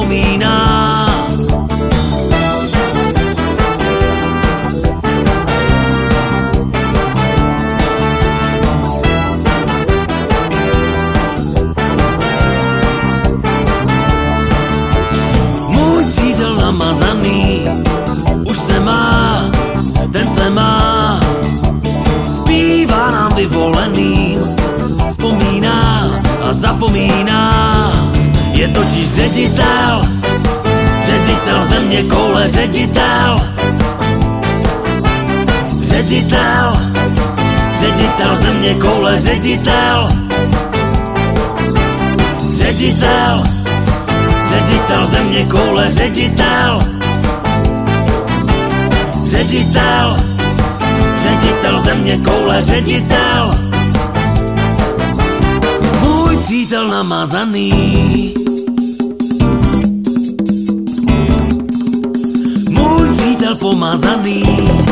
zapomíná. Můj přítel namazaný už se má, ten se má, zpívá nám vyvoleným, vzpomíná a zapomíná. Je totiž ředitel, ředitel země koule, ředitel, ředitel, ředitel země koule, ředitel, ředitel, ředitel země koule, ředitel, ředitel, ředitel země koule, ředitel. Můj přítel namazaný, můj přítel pomazaný.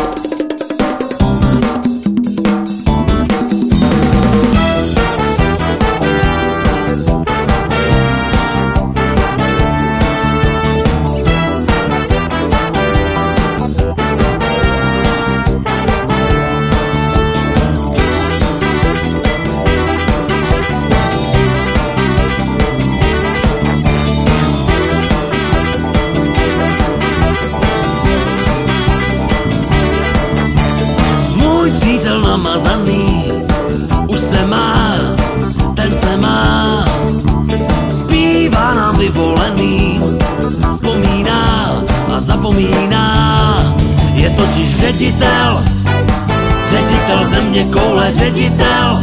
Přítel namazaný už se má, ten se má, zpívá nám vyvoleným, vzpomíná a zapomíná. Je totiž ředitel, ředitel země koule, ředitel,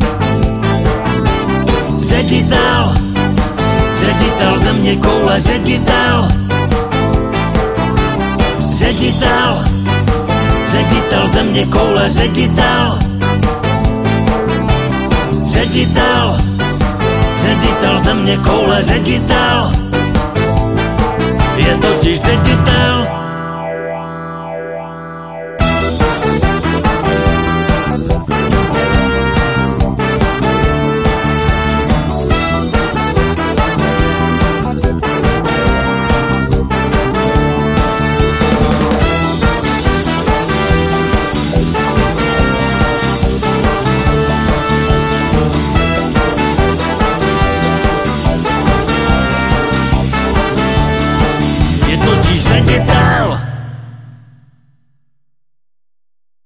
ředitel, ředitel země koule, ředitel, ředitel, ředitel země koule, ředitel, ředitel, ředitel země koule, ředitel. Je totiž ředitel.